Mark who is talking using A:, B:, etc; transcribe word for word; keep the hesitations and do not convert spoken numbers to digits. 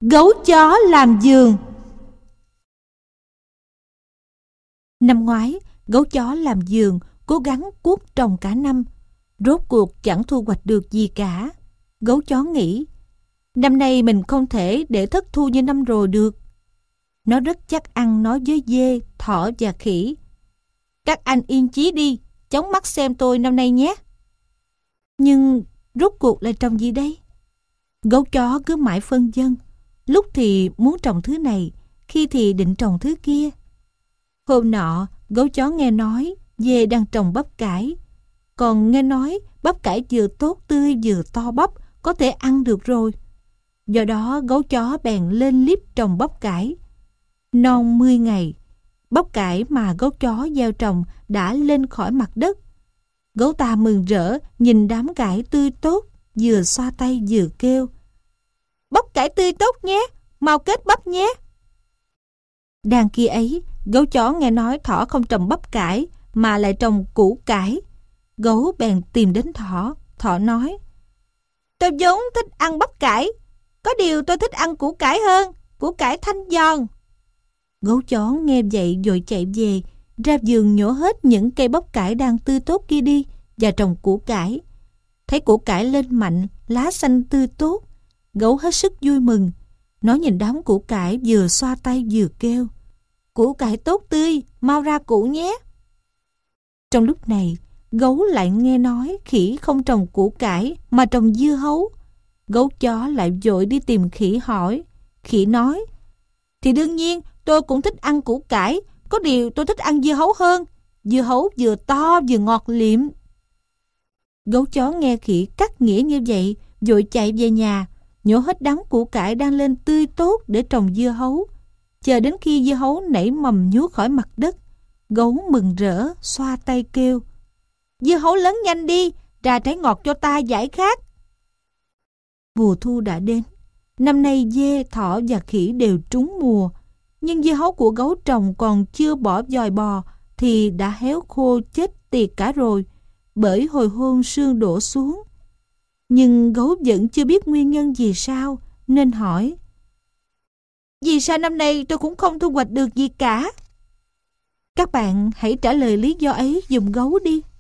A: Gấu chó làm vườn. Năm ngoái, gấu chó làm vườn, cố gắng cuốc trồng cả năm. Rốt cuộc chẳng thu hoạch được gì cả. Gấu chó nghĩ, năm nay mình không thể để thất thu như năm rồi được. Nó rất chắc ăn nói với dê, thỏ và khỉ. Các anh yên chí đi, chóng mắt xem tôi năm nay nhé. Nhưng rốt cuộc là trồng gì đây? Gấu chó cứ mãi phân vân. Lúc thì muốn trồng thứ này, khi thì định trồng thứ kia. Hôm nọ, gấu chó nghe nói dê đang trồng bắp cải. Còn nghe nói bắp cải vừa tốt tươi vừa to bắp, có thể ăn được rồi. Do đó gấu chó bèn lên líp trồng bắp cải. Non mười ngày, bắp cải mà gấu chó gieo trồng đã lên khỏi mặt đất. Gấu ta mừng rỡ nhìn đám cải tươi tốt, vừa xoa tay vừa kêu: Bắp cải tươi tốt nhé, mau kết bắp nhé. Đang kia ấy, gấu chó nghe nói thỏ không trồng bắp cải mà lại trồng củ cải. Gấu bèn tìm đến thỏ. Thỏ nói: Tôi vốn thích ăn bắp cải, có điều tôi thích ăn củ cải hơn, củ cải thanh giòn. Gấu chó nghe vậy vội chạy về, ra vườn nhổ hết những cây bắp cải đang tươi tốt kia đi và trồng củ cải. Thấy củ cải lên mạnh, lá xanh tươi tốt, gấu hết sức vui mừng. Nó nhìn đám củ cải vừa xoa tay vừa kêu: Củ cải tốt tươi, mau ra củ nhé. Trong lúc này, gấu lại nghe nói khỉ không trồng củ cải mà trồng dưa hấu. Gấu chó lại vội đi tìm khỉ hỏi. Khỉ nói: Thì đương nhiên tôi cũng thích ăn củ cải, có điều tôi thích ăn dưa hấu hơn. Dưa hấu vừa to vừa ngọt liệm. Gấu chó nghe khỉ cắt nghĩa như vậy, vội chạy về nhà, nhổ hết đám củ cải đang lên tươi tốt để trồng dưa hấu. Chờ đến khi dưa hấu nảy mầm nhú khỏi mặt đất, gấu mừng rỡ xoa tay kêu: Dưa hấu lớn nhanh đi, ra trái ngọt cho ta giải khát. Mùa thu đã đến. Năm nay dê, thỏ và khỉ đều trúng mùa. Nhưng dưa hấu của gấu trồng còn chưa bỏ vòi bò thì đã héo khô chết tiệt cả rồi, bởi hồi hôn sương đổ xuống. Nhưng gấu vẫn chưa biết nguyên nhân vì sao, nên hỏi: Vì sao năm nay tôi cũng không thu hoạch được gì cả? Các bạn hãy trả lời lý do ấy giùm gấu đi.